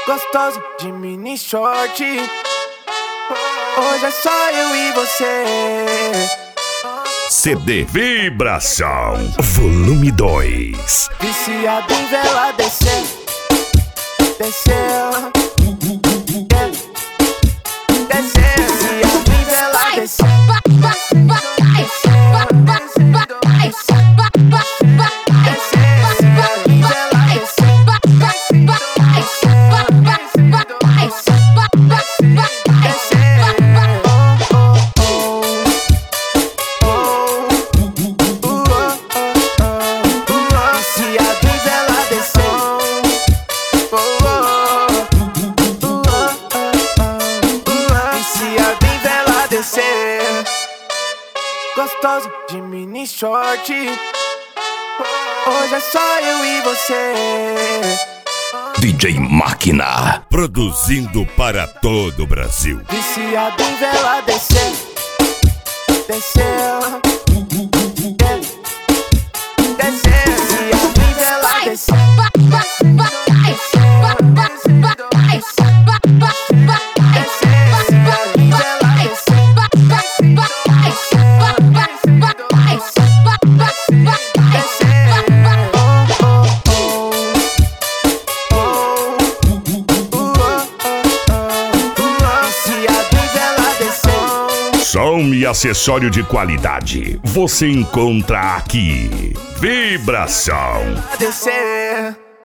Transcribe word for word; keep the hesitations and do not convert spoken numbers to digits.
Gostoso de mini short. Hoje é só eu e você. C D Vibração Volume dois. Viciado em vela descer, desceu, desceu. Viciado em vela descer. Gostoso de mini short. Hoje é só eu e você. D J Máquina, produzindo para todo o Brasil. Viciado em vela descer, desceu, desceu. Viciado em vela descer. Som e acessório de qualidade você encontra aqui. Vibração. Descer.